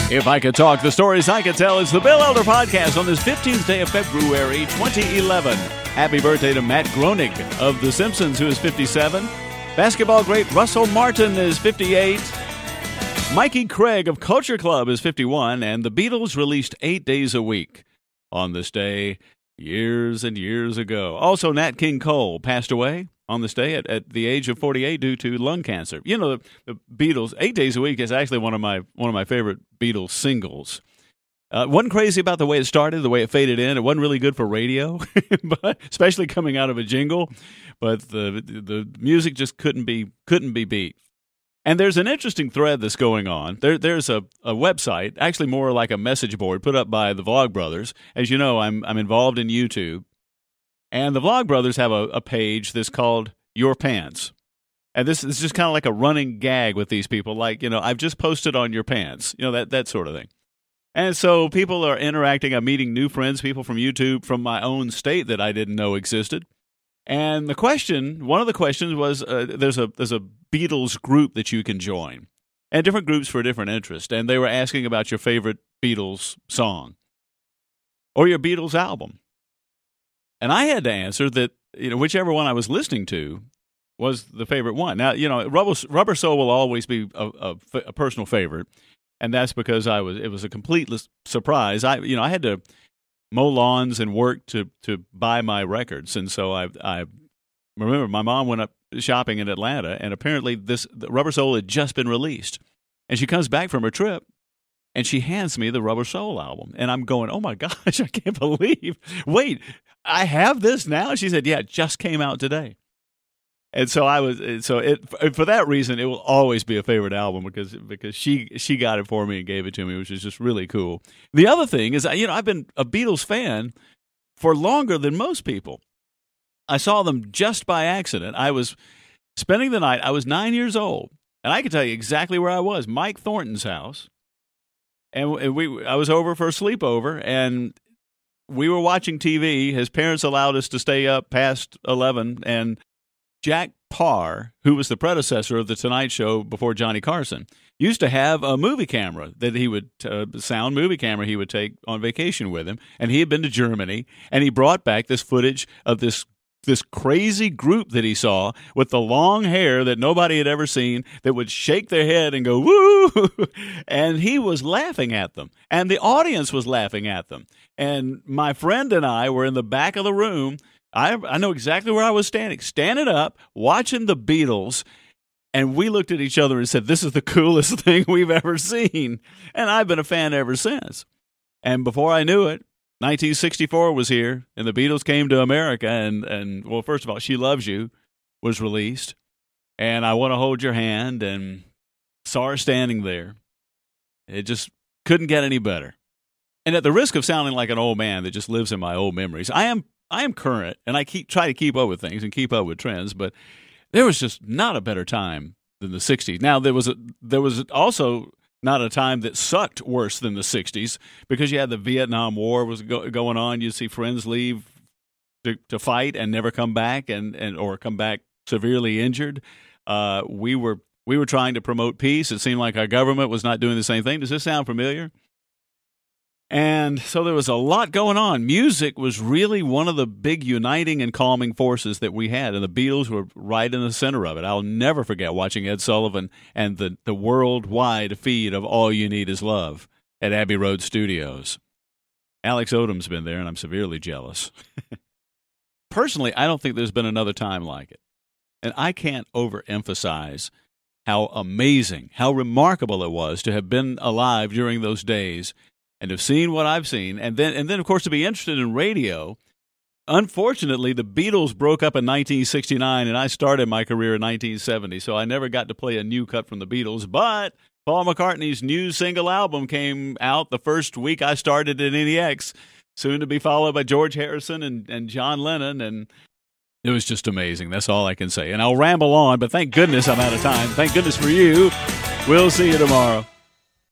If I Could Talk, the stories I could tell. It's the Bill Elder Podcast on this 15th day of February, 2011. Happy birthday to Matt Groening of The Simpsons, who is 57. Basketball great Russell Martin is 58. Mikey Craig of Culture Club is 51. And the Beatles released 8 days a week on this day years and years ago. Also, Nat King Cole passed away on this day at the age of 48 due to lung cancer. You know, the Beatles, 8 days a week is actually one of my favorite Beatles singles. Wasn't crazy about the way it started, the way it faded in. It wasn't really good for radio, but especially coming out of a jingle. But the music just couldn't be beat. And there's an interesting thread that's going on. There's a website, actually more like a message board, put up by the Vlogbrothers. As you know, I'm involved in YouTube. And the Vlogbrothers have a page that's called Your Pants. And this is just kind of like a running gag with these people. Like, you know, I've just posted on your pants. You know, that sort of thing. And so people are interacting. I'm meeting new friends, people from YouTube, from my own state that I didn't know existed. And one of the questions was, there's a Beatles group that you can join. And different groups for different interests. And they were asking about your favorite Beatles song. Or your Beatles album. And I had to answer that, you know, whichever one I was listening to was the favorite one. Now, you know, Rubber Soul will always be a personal favorite, and that's because it was a complete surprise. I had to mow lawns and work to buy my records, and so I remember my mom went up shopping in Atlanta, and apparently the Rubber Soul had just been released, and she comes back from her trip. And she hands me the Rubber Soul album. And I'm going, oh, my gosh, I can't believe. Wait, I have this now? She said, yeah, it just came out today. And so for that reason, it will always be a favorite album because she got it for me and gave it to me, which is just really cool. The other thing is, you know, I've been a Beatles fan for longer than most people. I saw them just by accident. I was spending the night. I was 9 years old. And I can tell you exactly where I was. Mike Thornton's house. And I was over for a sleepover, and we were watching TV. His parents allowed us to stay up past 11, and Jack Paar, who was the predecessor of The Tonight Show before Johnny Carson, used to have a movie camera that he would, sound movie camera he would take on vacation with him, and he had been to Germany, and he brought back this footage of this crazy group that he saw with the long hair that nobody had ever seen that would shake their head and go, woo! And he was laughing at them. And the audience was laughing at them. And my friend and I were in the back of the room. I know exactly where I was standing up, watching the Beatles. And we looked at each other and said, this is the coolest thing we've ever seen. And I've been a fan ever since. And before I knew it, 1964 was here, and the Beatles came to America, and well, first of all, She Loves You was released, and I Want to Hold Your Hand, and saw her standing there. It just couldn't get any better. And at the risk of sounding like an old man that just lives in my old memories, I am current, and I try to keep up with things and keep up with trends, but there was just not a better time than the 60s. Now, there was also not a time that sucked worse than the 60s because you had the Vietnam War was going on. You see friends leave to fight and never come back or come back severely injured. We were trying to promote peace. It seemed like our government was not doing the same thing. Does this sound familiar? And so there was a lot going on. Music was really one of the big uniting and calming forces that we had, and the Beatles were right in the center of it. I'll never forget watching Ed Sullivan and the worldwide feed of All You Need Is Love at Abbey Road Studios. Alex Odom's been there, and I'm severely jealous. Personally, I don't think there's been another time like it. And I can't overemphasize how amazing, how remarkable it was to have been alive during those days and have seen what I've seen, and then of course to be interested in radio. Unfortunately, the Beatles broke up in 1969, and I started my career in 1970, so I never got to play a new cut from the Beatles. But Paul McCartney's new single album came out the first week I started at NEX, soon to be followed by George Harrison and John Lennon, and it was just amazing. That's all I can say. And I'll ramble on, but thank goodness I'm out of time. Thank goodness for you. We'll see you tomorrow.